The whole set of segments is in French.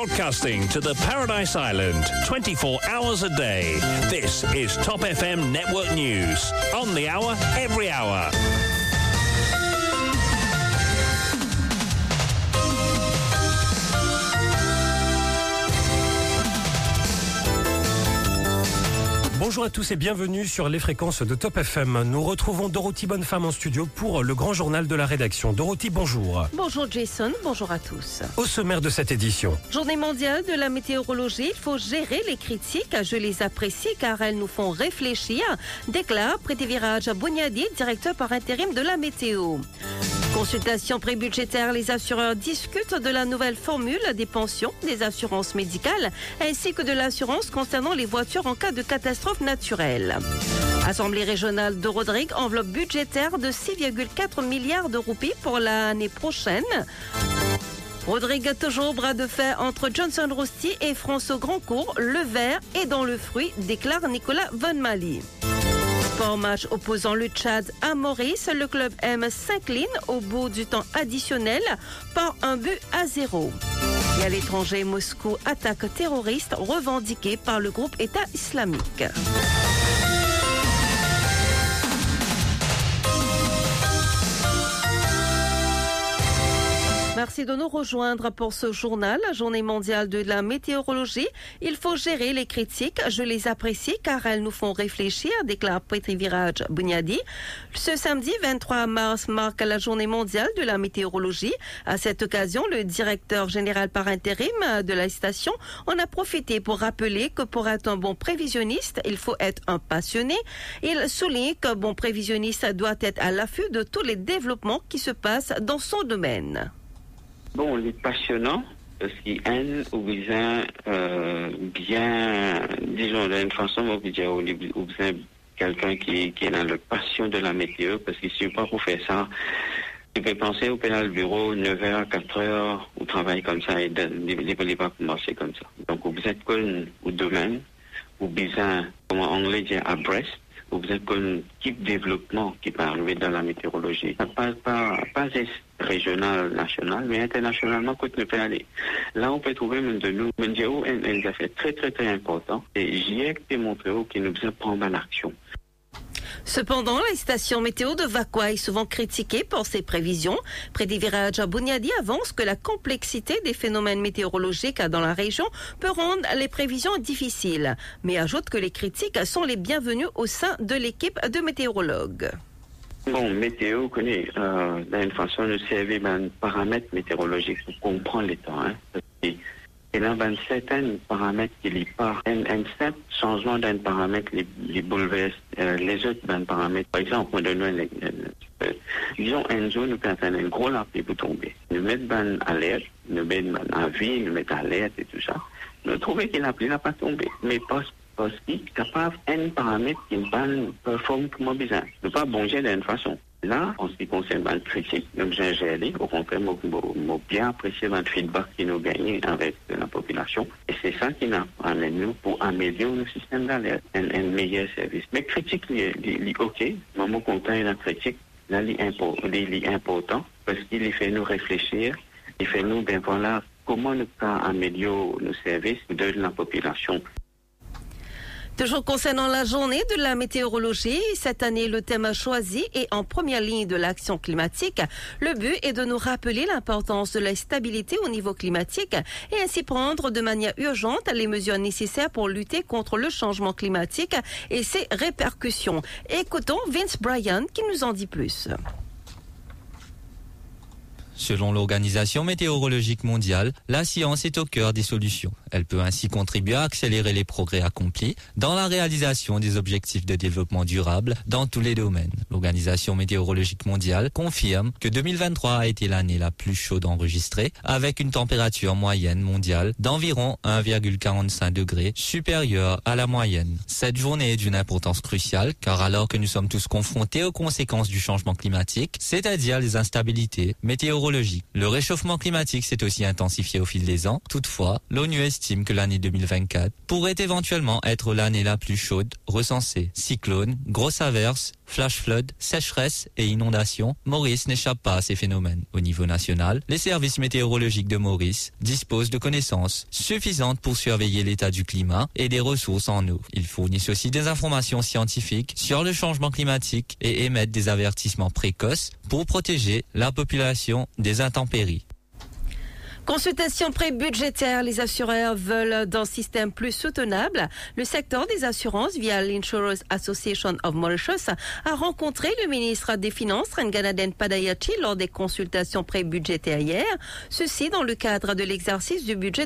broadcasting to the Paradise Island 24 hours a day. This is Top FM Network News. On the hour, every hour. Bonjour à tous et bienvenue sur les fréquences de Top FM. Nous retrouvons Dorothy Bonnefemme en studio pour le grand journal de la rédaction. Dorothy, bonjour. Bonjour Jason, bonjour à tous. Au sommaire de cette édition. Journée mondiale de la météorologie, il faut gérer les critiques. Je les apprécie car elles nous font réfléchir, déclare Prithviraj Buniadi, directeur par intérim de la météo. Consultation prébudgétaire, les assureurs discutent de la nouvelle formule des pensions, des assurances médicales ainsi que de l'assurance concernant les voitures en cas de catastrophe naturelle. Assemblée régionale de Rodrigue, enveloppe budgétaire de 6,4 milliards de roupies pour l'année prochaine. Rodrigue toujours bras de fer entre Johnson Rosti et François Grandcourt. Le vert est dans le fruit, déclare Nicolas Von Mali. Sport match opposant le Tchad à Maurice, le club M s'incline au bout du temps additionnel par 1-0. Et à l'étranger, Moscou attaque terroriste revendiquée par le groupe État islamique. Merci de nous rejoindre pour ce journal, la journée mondiale de la météorologie. Il faut gérer les critiques. Je les apprécie car elles nous font réfléchir, déclare Prithviraj Buniadi. Ce samedi 23 mars marque la journée mondiale de la météorologie. À cette occasion, le directeur général par intérim de la station en a profité pour rappeler que pour être un bon prévisionniste, il faut être un passionné. Il souligne qu'un bon prévisionniste doit être à l'affût de tous les développements qui se passent dans son domaine. Bon, il est passionnant parce qu'il aime ou bien, disons, d'une façon, ou bien quelqu'un qui est dans la passion de la météo, parce qu'il ne suffit pas pour faire ça. Tu peux penser au pénal bureau, 9h, 4h, au travail comme ça, et ne peut pas commencer comme ça. Donc, vous êtes comme au domaine, ou bien, comme en anglais dit, abreast, vous êtes comme type développement qui peut arriver dans la météorologie. Pas régional, national, mais internationalement, quand on peut aller. Là, on peut trouver de nous, un affaire très, très, très important. Et j'y ai démontré qu'il nous besoin de prendre en action. Cependant, la station météo de Vakwa est souvent critiquée pour ses prévisions. Prithviraj Buniadi avance que la complexité des phénomènes météorologiques dans la région peut rendre les prévisions difficiles, mais ajoute que les critiques sont les bienvenues au sein de l'équipe de météorologues. Bon, météo connaît d'une façon de servir un paramètre météorologique pour comprendre les temps. Et là, certains paramètres qui les partent, un simple changement d'un paramètre les bouleverse les autres d'un paramètre. Par exemple, on donne un exemple. Disons, un jour, nous pensons un gros lapis pour tomber. Nous mettons une alerte, nous mettons un avis, nous mettons alerte et tout ça. Nous trouvons que la pluie n'a pas tombé. Mais parce qu'il est capable un paramètre qui ne performe comme besoin. Ne pas bonger d'une façon. Là, en ce qui concerne la critique, nous j'ai géré, au contraire, nous bien apprécié le feedback qui nous gagne avec la population. Et c'est ça qui nous amène nous pour améliorer le système d'alerte, un meilleur service. Mais critique, il ok, moment content de la critique, là, il est important parce qu'il fait nous réfléchir, il fait nous, ben voilà, comment nous pouvons améliorer nos services de la population. Toujours concernant la journée de la météorologie, cette année, le thème choisi est en première ligne de l'action climatique. Le but est de nous rappeler l'importance de la stabilité au niveau climatique et ainsi prendre de manière urgente les mesures nécessaires pour lutter contre le changement climatique et ses répercussions. Écoutons Vince Bryan qui nous en dit plus. Selon l'Organisation météorologique mondiale, la science est au cœur des solutions. Elle peut ainsi contribuer à accélérer les progrès accomplis dans la réalisation des objectifs de développement durable dans tous les domaines. L'Organisation météorologique mondiale confirme que 2023 a été l'année la plus chaude enregistrée, avec une température moyenne mondiale d'environ 1,45 degrés supérieure à la moyenne. Cette journée est d'une importance cruciale, car alors que nous sommes tous confrontés aux conséquences du changement climatique, c'est-à-dire les instabilités météorologiques météorologique. Le réchauffement climatique s'est aussi intensifié au fil des ans. Toutefois, l'ONU estime que l'année 2024 pourrait éventuellement être l'année la plus chaude recensée. Cyclones, grosses averses, flash flood, sécheresse et inondations, Maurice n'échappe pas à ces phénomènes. Au niveau national, les services météorologiques de Maurice disposent de connaissances suffisantes pour surveiller l'état du climat et des ressources en eau. Ils fournissent aussi des informations scientifiques sur le changement climatique et émettent des avertissements précoces pour protéger la population des intempéries. Consultation pré-budgétaire, les assureurs veulent d'un système plus soutenable. Le secteur des assurances, via l'Insurers Association of Mauritius, a rencontré le ministre des Finances, Renganaden Padayachi, lors des consultations pré-budgétaires hier. Ceci dans le cadre de l'exercice du budget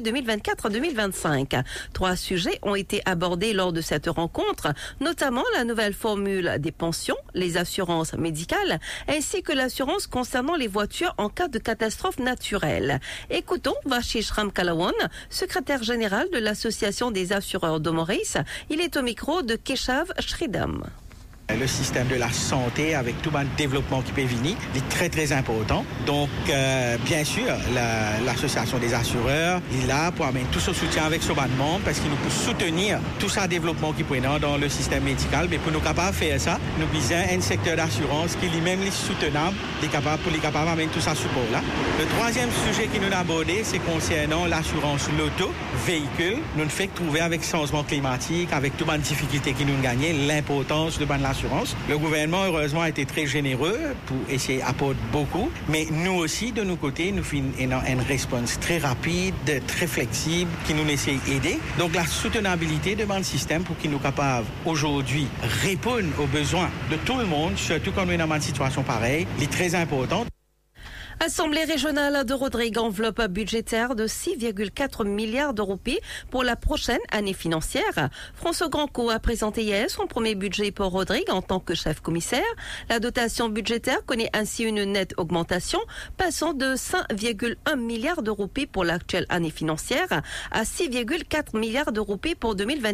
2024-2025. 3 sujets ont été abordés lors de cette rencontre, notamment la nouvelle formule des pensions, les assurances médicales, ainsi que l'assurance concernant les voitures en cas de catastrophe naturelle. Écoutons Vashish Ramkalawan, secrétaire général de l'Association des assureurs de Maurice. Il est au micro de Keshav Shridham. Le système de la santé avec tout le développement qui peut venir est très très important. Donc bien sûr, l'association des assureurs est là pour amener tout ce soutien avec ce membre parce qu'il nous peut soutenir tout ça développement qui peut dans le système médical. Mais pour nous capables de faire ça, nous besoin un secteur d'assurance qui lui-même est soutenable, pour les capables d'amener tout ça support là. Le troisième sujet qui nous a abordé, c'est concernant l'assurance loto, véhicule. Nous ne fait que trouver avec le changement climatique, avec toutes les difficultés qui nous gagnent, l'importance de l'assurance. Le gouvernement, heureusement, a été très généreux pour essayer d'apporter beaucoup. Mais nous aussi, de nos côtés, nous faisons une réponse très rapide, très flexible, qui nous essaie d'aider. Donc, la soutenabilité de notre système pour qu'il nous capable aujourd'hui répondre aux besoins de tout le monde, surtout quand on est dans une situation pareille, est très importante. Assemblée régionale de Rodrigue, enveloppe budgétaire de 6,4 milliards de roupies pour la prochaine année financière. François Grandcourt a présenté hier son premier budget pour Rodrigue en tant que chef commissaire. La dotation budgétaire connaît ainsi une nette augmentation, passant de 5,1 milliards de roupies pour l'actuelle année financière à 6,4 milliards de roupies pour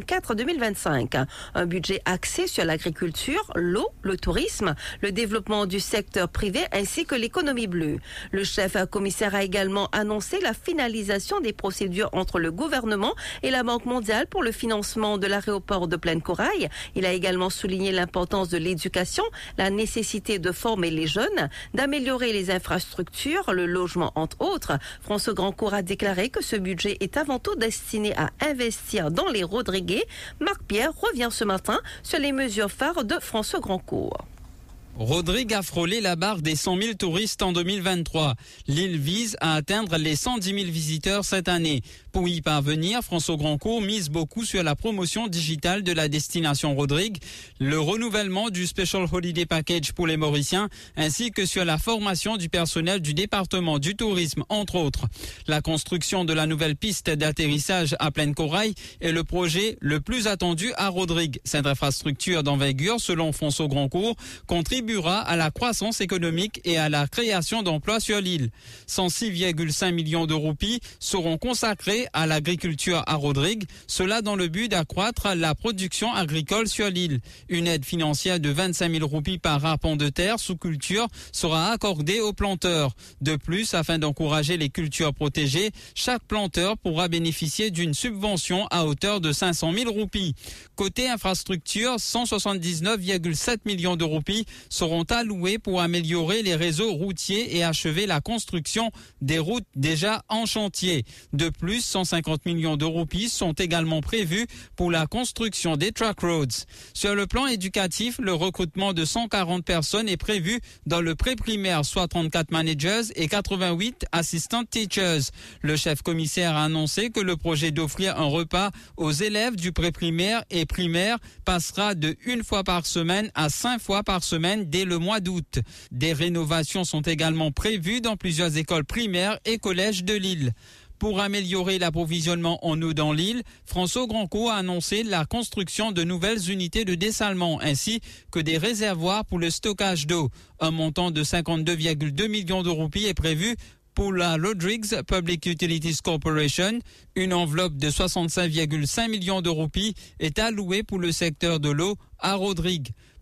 2024-2025. Un budget axé sur l'agriculture, l'eau, le tourisme, le développement du secteur privé ainsi que l'économie bleue. Le chef commissaire a également annoncé la finalisation des procédures entre le gouvernement et la Banque mondiale pour le financement de l'aéroport de Plaine Corail. Il a également souligné l'importance de l'éducation, la nécessité de former les jeunes, d'améliorer les infrastructures, le logement entre autres. François Grandcourt a déclaré que ce budget est avant tout destiné à investir dans les Rodriguais. Marc Pierre revient ce matin sur les mesures phares de François Grandcourt. Rodrigue a frôlé la barre des 100 000 touristes en 2023. L'île vise à atteindre les 110 000 visiteurs cette année. Pour y parvenir, François Grandcourt mise beaucoup sur la promotion digitale de la destination Rodrigue, le renouvellement du Special Holiday Package pour les Mauriciens, ainsi que sur la formation du personnel du département du tourisme, entre autres. La construction de la nouvelle piste d'atterrissage à Plaine Corail est le projet le plus attendu à Rodrigue. Cette infrastructure d'envergure, selon François Grandcourt, contribuera à la croissance économique et à la création d'emplois sur l'île. 106,5 millions de roupies seront consacrés à l'agriculture à Rodrigue, cela dans le but d'accroître la production agricole sur l'île. Une aide financière de 25 000 roupies par arpent de terre sous culture sera accordée aux planteurs. De plus, afin d'encourager les cultures protégées, chaque planteur pourra bénéficier d'une subvention à hauteur de 500 000 roupies. Côté infrastructure, 179,7 millions de roupies seront alloués pour améliorer les réseaux routiers et achever la construction des routes déjà en chantier. De plus, 150 millions de roupies sont également prévus pour la construction des track roads. Sur le plan éducatif, le recrutement de 140 personnes est prévu dans le pré-primaire, soit 34 managers et 88 assistant teachers. Le chef commissaire a annoncé que le projet d'offrir un repas aux élèves du pré-primaire et primaire passera de 1 fois par semaine à 5 fois par semaine dès le mois d'août. Des rénovations sont également prévues dans plusieurs écoles primaires et collèges de l'île. Pour améliorer l'approvisionnement en eau dans l'île, François Grandcourt a annoncé la construction de nouvelles unités de dessalement ainsi que des réservoirs pour le stockage d'eau. Un montant de 52,2 millions de roupies est prévu pour la Rodrigues Public Utilities Corporation. Une enveloppe de 65,5 millions de roupies est allouée pour le secteur de l'eau à Rodrigue.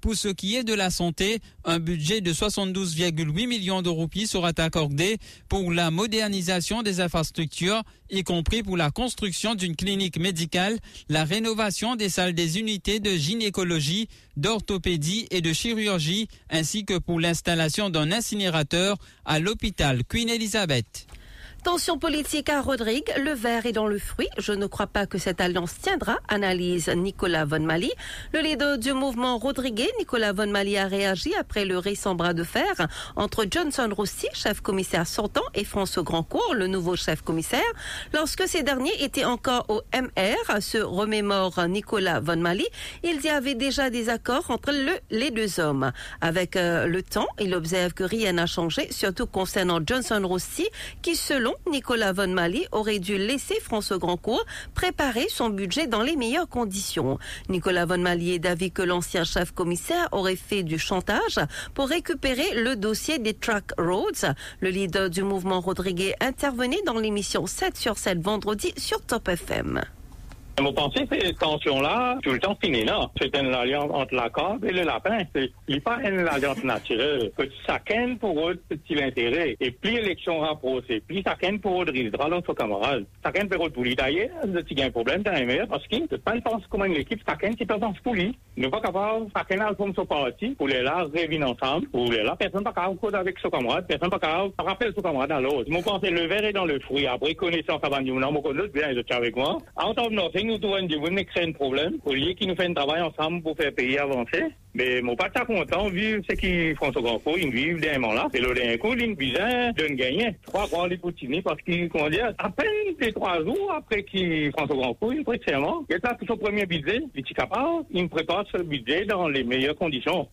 Pour ce qui est de la santé, un budget de 72,8 millions de roupies sera accordé pour la modernisation des infrastructures, y compris pour la construction d'une clinique médicale, la rénovation des salles des unités de gynécologie, d'orthopédie et de chirurgie, ainsi que pour l'installation d'un incinérateur à l'hôpital Queen Elizabeth. Tension politique à Rodrigue, le verre est dans le fruit. Je ne crois pas que cette alliance tiendra, analyse Nicolas Von Mali. Le leader du mouvement rodriguais, Nicolas Von Mali, a réagi après le récent bras de fer entre Johnson Rossi, chef-commissaire sortant, et François Grandcourt, le nouveau chef-commissaire. Lorsque ces derniers étaient encore au MR, se remémore Nicolas Von Mali, il y avait déjà des accords entre les deux hommes. Avec le temps, il observe que rien n'a changé, surtout concernant Johnson Rossi, qui, selon Nicolas Von Mali, aurait dû laisser François Grandcourt préparer son budget dans les meilleures conditions. Nicolas Von Mali est d'avis que l'ancien chef-commissaire aurait fait du chantage pour récupérer le dossier des Track Roads. Le leader du mouvement rodriguais intervenait dans l'émission 7 sur 7 vendredi sur Top FM. Vous pensez que ces tensions-là, tout le temps fini là. C'est une alliance entre la corde et le lapin. Il n'est pas une alliance naturelle. Que chacun pour eux, petit intérêt. Et plus l'élection rapprochée, plus chacun pour eux de risque dans son camarade. Chacun pour eux pour lui d'ailleurs, s'il y a un problème dans les meilleurs, parce qu'il ne pas pense comment une équipe, chacun qui pense pour lui. Ne pas capable, chacun a son parti, pour les là, réunir ensemble, pour les là, personne pas capable de avec son camarade, personne pas capable de rappeler son camarade à l'autre. Mon pensée, le verre est dans le fruit. Après, connaissance avant nous, mon connaître bien, je suis avec moi. En tant que nothing, nous trouvons de créer un problème, au lieu qu'ils nous fassent un travail ensemble pour faire le pays avancer. Mais mon pas très content, vu ce qu'ils font sur Grand-Cour, ils vivent des moments là. Et le dernier coup, ils besoin de gagner. 3 grands les poutines, parce qu'ils, comment dire, à peine les 3 jours après qu'ils font sur Grand-Cour, ils prêtent serment. Et là, pour son premier budget, il est capable, il me prépare ce budget dans les meilleures conditions.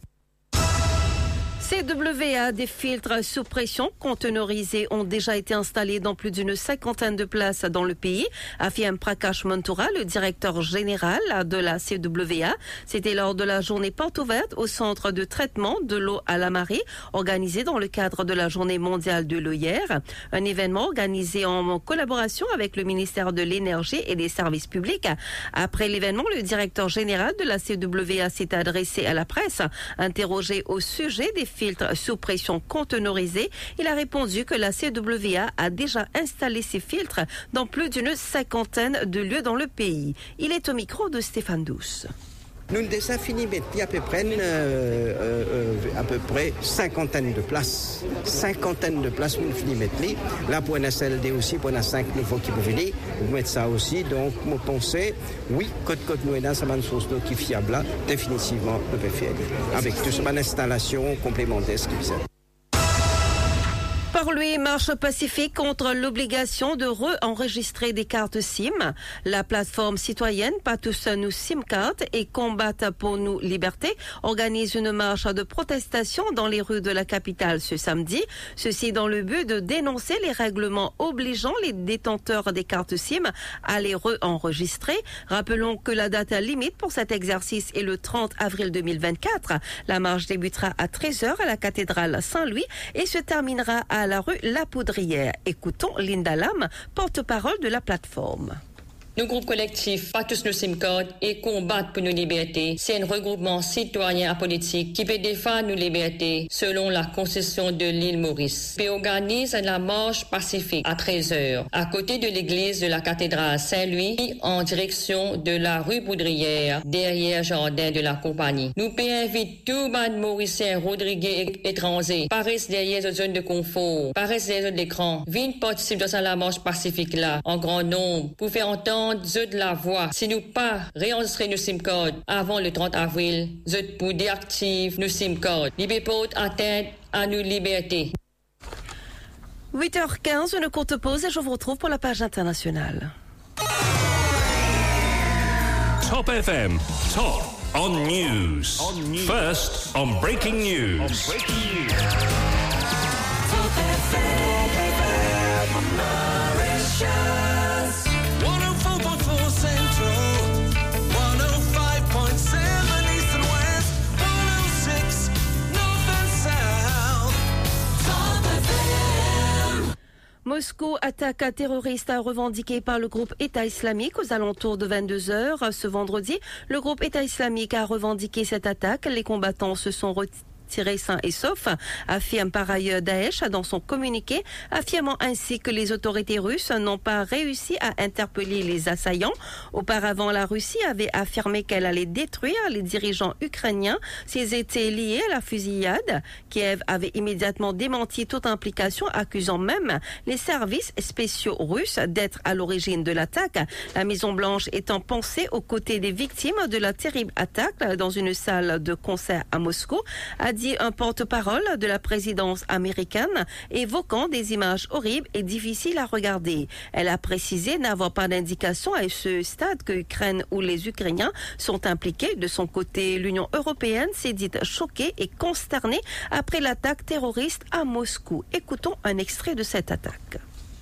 CWA, des filtres sous pression conteneurisés ont déjà été installés dans plus d'une 50aine de places dans le pays, affirme Prakash Montura, le directeur général de la CWA. C'était lors de la journée porte ouverte au centre de traitement de l'eau à la marée, organisé dans le cadre de la journée mondiale de l'eau hier. Un événement organisé en collaboration avec le ministère de l'Énergie et des Services publics. Après l'événement, le directeur général de la CWA s'est adressé à la presse, interrogé au sujet des filtres sous pression conteneurisés. Il a répondu que la CWA a déjà installé ces filtres dans plus d'une 50aine de lieux dans le pays. Il est au micro de Stéphane Douce. Nous avons déjà fini de mettre à peu près 50aine de places. 50aine de places, nous finissons de mettre. Là, pour un SLD aussi, pour un 5 nouveaux qui peuvent venir, nous mettons ça aussi. Donc, moi, pensais, oui, côte nous dans ça une source d'eau qui est fiable là, définitivement, nous pouvons faire. Avec tout ça, une installation complémentaire, ce qui est. Par lui, marche pacifique contre l'obligation de re-enregistrer des cartes SIM. La plateforme citoyenne Pas tous nous SIM Card et Combattre pour nous liberté organise une marche de protestation dans les rues de la capitale ce samedi. Ceci dans le but de dénoncer les règlements obligeant les détenteurs des cartes SIM à les re-enregistrer. Rappelons que la date limite pour cet exercice est le 30 avril 2024. La marche débutera à 13h à la cathédrale Saint-Louis et se terminera à la rue La Poudrière. Écoutons Linda Lam, porte-parole de la plateforme. Le groupe collectif Pas tous nos SIM-cards et Combattre pour nos libertés, c'est un regroupement citoyen apolitique qui peut défendre nos libertés selon la Constitution de l'île Maurice. Il organise la marche pacifique à 13h à côté de l'église de la cathédrale Saint-Louis en direction de la rue Poudrière derrière jardin de la compagnie. Nous invitons tous les Mauriciens, Rodriguais et étrangers, paraissent derrière la zone de confort, paraissent derrière l'écran, viennent participer dans la marche pacifique là en grand nombre pour faire entendre de la voix. Si nous pas réenregistrer nos SIM-cards avant le 30 avril, je pour déactiver nos SIM-cards. Libé porte atteinte à nos libertés. 8h15, une courte pause et je vous retrouve pour la page internationale. Top FM, top on news. First on breaking news. Top FM, Mauritius. 104.4 Central, 105.7 East and West, 106 North and South. Top FM. Moscou, attaque terroriste revendiquée par le groupe État islamique aux alentours de 22h. Ce vendredi, le groupe État islamique a revendiqué cette attaque. Les combattants se sont retirés sains et saufs, affirme par ailleurs Daesh dans son communiqué, affirmant ainsi que les autorités russes n'ont pas réussi à interpeller les assaillants. Auparavant, la Russie avait affirmé qu'elle allait détruire les dirigeants ukrainiens s'ils étaient liés à la fusillade. Kiev avait immédiatement démenti toute implication, accusant même les services spéciaux russes d'être à l'origine de l'attaque. La Maison-Blanche étant pensée aux côtés des victimes de la terrible attaque dans une salle de concert à Moscou, a dit un porte-parole de la présidence américaine, évoquant des images horribles et difficiles à regarder. Elle a précisé n'avoir pas d'indication à ce stade que l'Ukraine ou les Ukrainiens sont impliqués. De son côté, l'Union européenne s'est dite choquée et consternée après l'attaque terroriste à Moscou. Écoutons un extrait de cette attaque.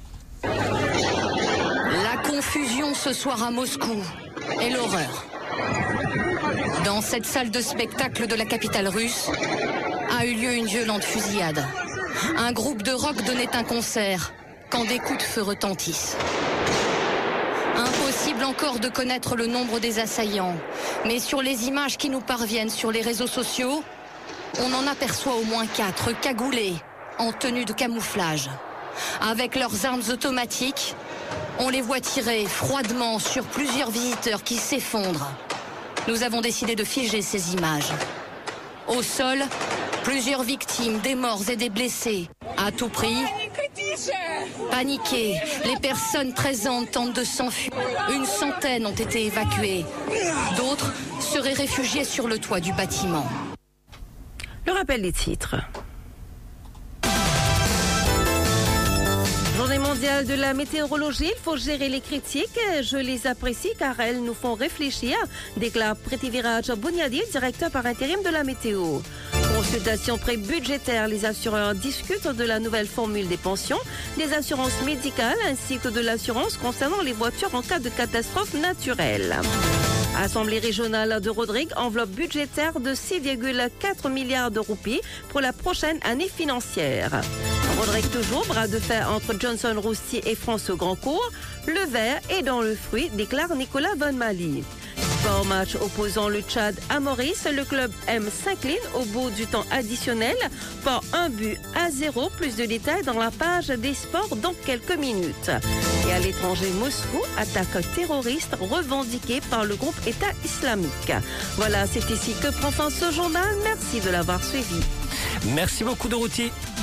La confusion ce soir à Moscou et l'horreur. Dans cette salle de spectacle de la capitale russe a eu lieu une violente fusillade. Un groupe de rock donnait un concert quand des coups de feu retentissent. Impossible encore de connaître le nombre des assaillants, mais sur les images qui nous parviennent sur les réseaux sociaux, on en aperçoit au moins 4 cagoulés en tenue de camouflage. Avec leurs armes automatiques, on les voit tirer froidement sur plusieurs visiteurs qui s'effondrent. Nous avons décidé de figer ces images. Au sol, plusieurs victimes, des morts et des blessés. À tout prix, paniquées, les personnes présentes tentent de s'enfuir. Une centaine ont été évacuées. D'autres seraient réfugiées sur le toit du bâtiment. Le rappel des titres. Journée mondiale de la météorologie, il faut gérer les critiques. Je les apprécie car elles nous font réfléchir, déclare Prithviraj Buniadi, directeur par intérim de la météo. Consultation pré-budgétaire, les assureurs discutent de la nouvelle formule des pensions, des assurances médicales ainsi que de l'assurance concernant les voitures en cas de catastrophe naturelle. Assemblée régionale de Rodrigue, enveloppe budgétaire de 6,4 milliards de roupies pour la prochaine année financière. Rodrigue toujours, bras de fer entre Johnson Roustier et François Grandcourt. Le vert est dans le fruit, déclare Nicolas Von Mali. Sport match opposant le Tchad à Maurice, le club M s'incline au bout du temps additionnel par 1-0. Plus de détails dans la page des sports dans quelques minutes. Et à l'étranger, Moscou, attaque terroriste revendiquée par le groupe État islamique. Voilà, c'est ici que prend fin ce journal. Merci de l'avoir suivi. Merci beaucoup Dorothy.